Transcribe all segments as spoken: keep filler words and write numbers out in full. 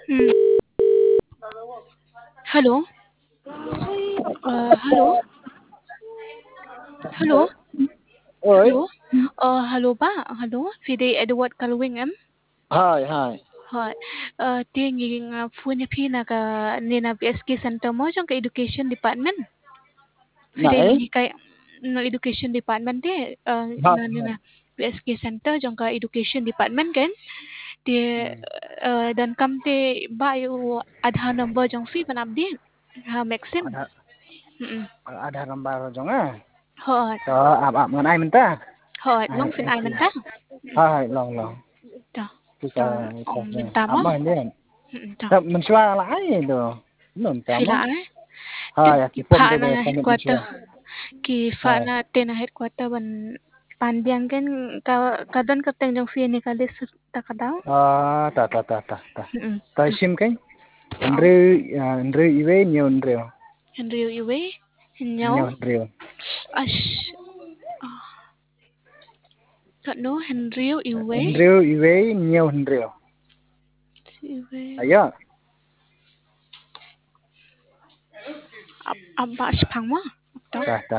Hmm. Hello. Uh, hello. Hello. Oi. Hello. Uh, hello ba? Hello. Fide Edward Kalwing em. Hai, hai. Hi. Uh, dia nging uh, phone phi na ka nina P S K Center mo trong ka education department. Fide Nãy. ngi kay no education department te uh, Hai, na hai. nina P S K Center trong ka education department kan. Dia Hmm. uh, dan kam te ba yu Aadhaar number trong phi pan update. Ha Maxim. Ada Mm. ada gambar dong ah. Hot. Cho ap ap ngan ai menta. Hot. Hai, Long fin ai okay. man ta? Hai, long long. Ta. Kita Ta kita ong ni. min ta Ap mo. mah ni. Ta. Tapi mensua lah ai do. Nom Sila tamo. ai. Hai, Ki aki pom pha de na de pamit headquarter. mensua. Ki pha Hai. na te na headquarter ban pandiang kan ka kadan ka teng jong fi ni ka des ta ka daw. Ah, ta ta ta ta ta. Mm. Ta Ta. sim kan. Ong Andre Andre iwe nyo Andre. Henry Iwe. Nyo Nhau. Andre. Ash. Thật no Henry Iwe. Andre iwe nyo Andre. Iwe. Ayo. Ab abba spang mo. Ta. Ta ta.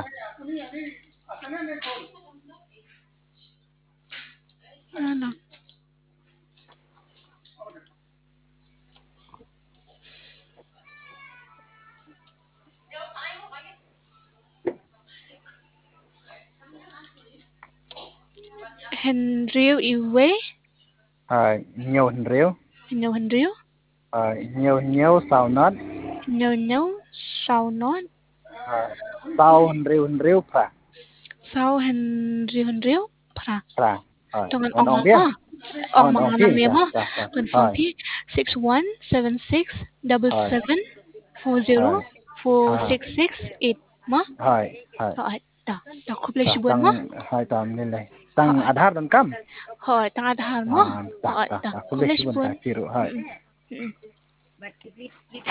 Ano. Henry Iwe. Hai, nyo Andre. Nhau Henry. Hai, nyo nyo sao not. Nhau nhau. Sao non. Hai. Sao Andre Andre pa. Sao Henry Henry. Pra. Ra. Hai. Tungan On ong on ong dia. mo. Ong On on mga pi nami ta mo. ta ta. Confirm Hai. pi six one seven six double Hai. seven four zero Hai. four Hai. six six eight mo. Hai. Hai. Rồi, ta, ta khúc lấy Ta số bốn mo. tang hai tam ni lai. Tang Rồi, Aadhaar dan kam. rồi, ta ada hal mo. Ah, ta Rồi, ta ta ta. khúc Kule lấy số shibun ta bốn. kiru. Ừ, Hai. ừ, ừ.